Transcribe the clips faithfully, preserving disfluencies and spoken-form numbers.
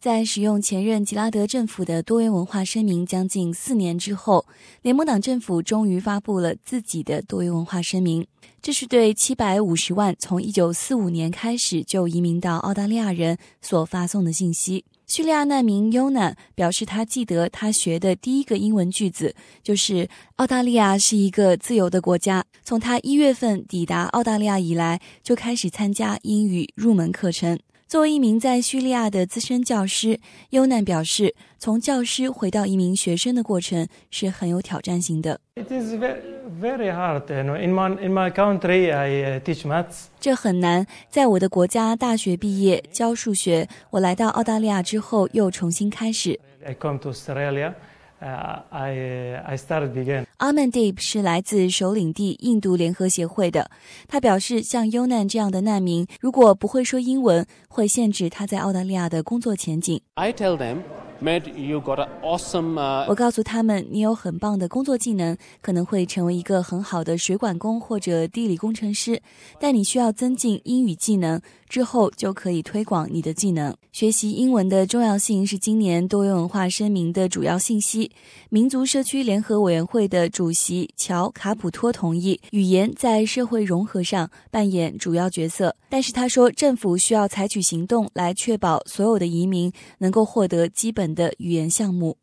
在使用前任吉拉德政府的多元文化声明将近四年之后，联盟党政府终于发布了自己的多元文化声明。这是对七百五十万从一九四五年开始就移民到澳大利亚人所发送的信息。叙利亚难民 Yona 表示，他记得他学的第一个英文句子就是澳大利亚是一个自由的国家。从他一月份抵达澳大利亚以来，就开始参加英语入门课程。作为一名在叙利亚的资深教师，优难表示，从教师回到一名学生的过程是很有挑战性的。 It is very, very hard. In my, in my country, I teach maths. 这很难。在我的国家大学毕业教数学，我来到澳大利亚之后又重新开始。 I come to Australia. Uh, I, I started again. Amandeep 是来自首领地印度联合协会的。他表示，像优难这样的难民，如果不会说英文，会限制他在澳大利亚的工作前景。 I tell them,Mate, you got an awesome, uh... 我告诉他们，你有很棒的工作技能，可能会成为一个很好的水管工或者地理工程师，但你需要增进英语技能，之后就可以推广你的技能。学习英文的重要性是今年多元文化声明的主要信息。民族社区联合委员会的主席乔卡普托同意，语言在社会融合上扮演主要角色，但是他说，政府需要采取行动来确保所有的移民能够获得基本的语言项目。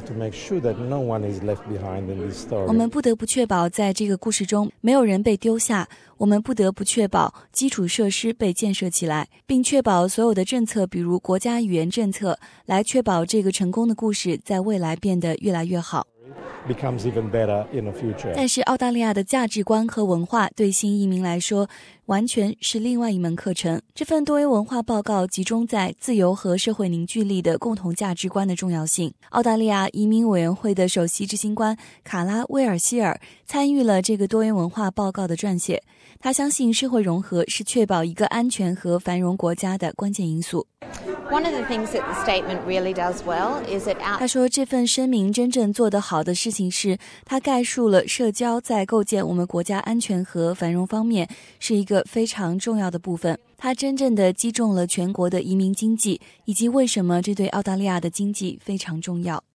我们不得不确保在这个故事中没有人被丢下，我们不得不确保基础设施被建设起来，并确保所有的政策，比如国家语言政策，来确保这个成功的故事在未来变得越来越好。但是澳大利亚的价值观和文化对新移民来说完全是另外一门课程。这份多元文化报告集中在自由和社会凝聚力的共同价值观的重要性。澳大利亚移民委员会的首席执行官卡拉威尔希尔参与了这个多元文化报告的撰写。他相信社会融合是确保一个安全和繁荣国家的关键因素。 One of the things that the statement really does well is it out... 他说，这份声明真正做得好的事情是，它概述了社交在构建我们国家安全和繁荣方面是一个非常重要的部分。它真正的击中了全国的移民经济，以及为什么这对澳大利亚的经济非常重要。